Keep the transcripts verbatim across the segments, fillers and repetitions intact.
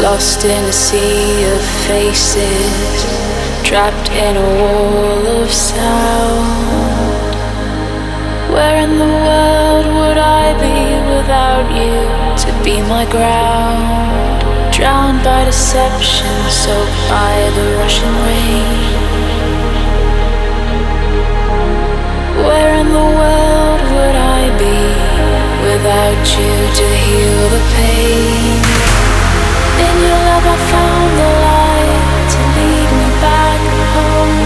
lost in a sea of faces, trapped in a wall of sound. Where in the world would I be without you to be my ground? Drowned by deception, soaked by the rushing rain. Where in the world would I be without you to heal the pain? In your love I found the light to lead me back home.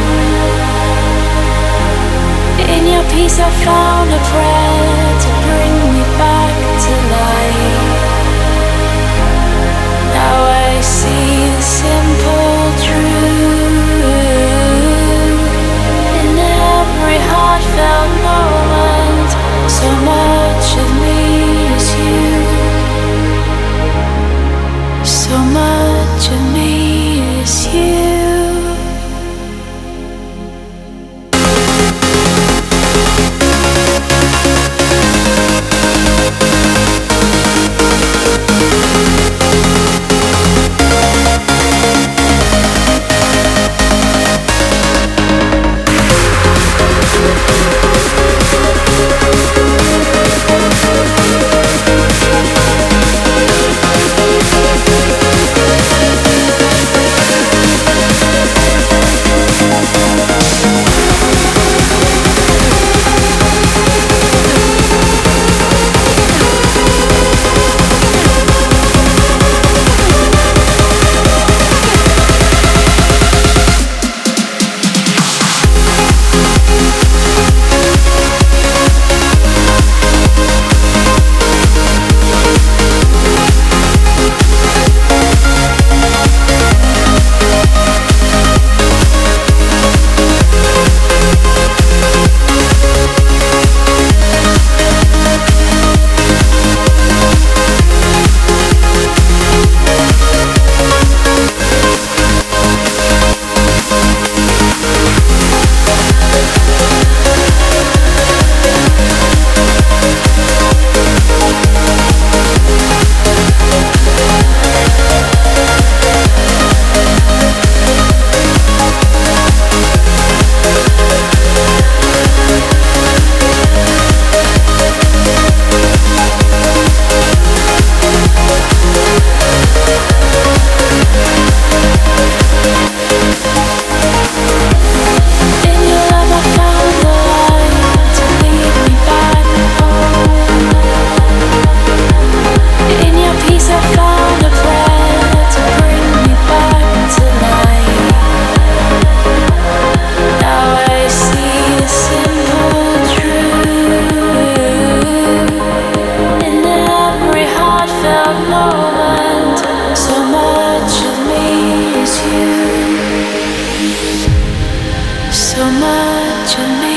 In your peace I found a prayer to bring me back to life. Now I see the simple truth. In every heartfelt moment, so much of me is you. So much of me is you. So much of me